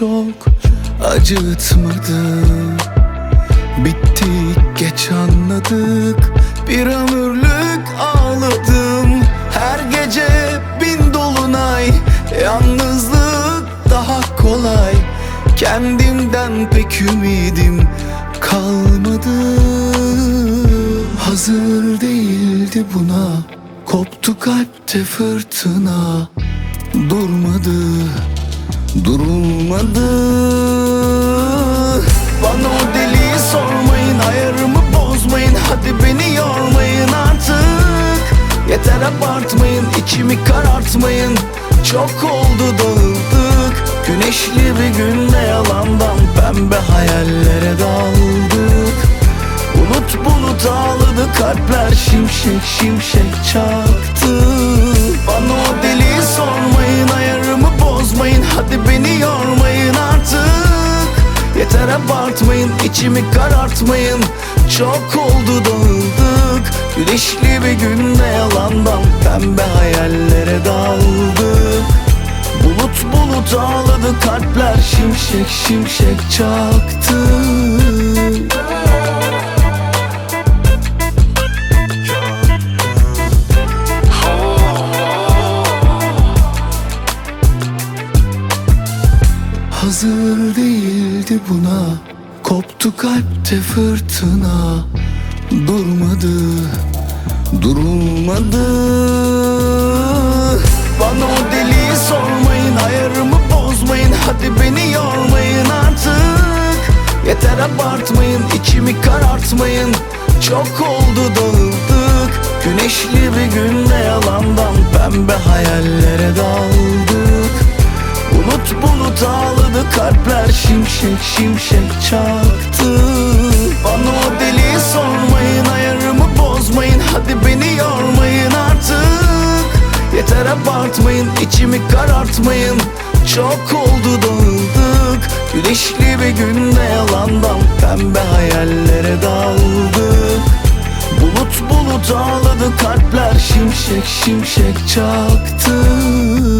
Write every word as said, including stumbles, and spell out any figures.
çok acıtmadı. Bittik geç anladık, bir ömürlük ağladım. Her gece bin dolunay, yalnızlık daha kolay. Kendimden pek ümidim kalmadı. Hazır değildi buna, koptu kalpte fırtına. Durmadı, durulmadı. Bana o deliği sormayın, ayarımı bozmayın. Hadi beni yormayın artık. Yeter abartmayın, içimi karartmayın. Çok oldu dağıldık. Güneşli bir günde yalandan pembe hayallere daldık. Bulut bulut ağladı, kalpler şimşek şimşek çaktı. Bana o deliği sormayın, ayarımı bozmayın. Hadi beni yormayın artık. Yeter abartmayın, içimi karartmayın. Çok oldu dağıldık. Güneşli bir günde yalandan pembe hayallere daldık. Bulut bulut ağladı, kalpler şimşek şimşek çaktı. Hazır değildi buna, koptu kalpte fırtına. Durmadı, durulmadı. Bana o deliği sormayın, ayarımı bozmayın. Hadi beni yormayın artık. Yeter abartmayın, içimi karartmayın. Çok oldu dağıldık. Güneşli bir günde yalandan pembe hayallere daldık. Bulut bulut ağladı, kalpler şimşek şimşek çaktı. Bana o deliği sormayın, ayarımı bozmayın. Hadi beni yormayın artık. Yeter abartmayın, içimi karartmayın. Çok oldu dağıldık. Güneşli bir günde yalandan pembe hayallere daldık. Bulut bulut ağladı, kalpler şimşek şimşek çaktı.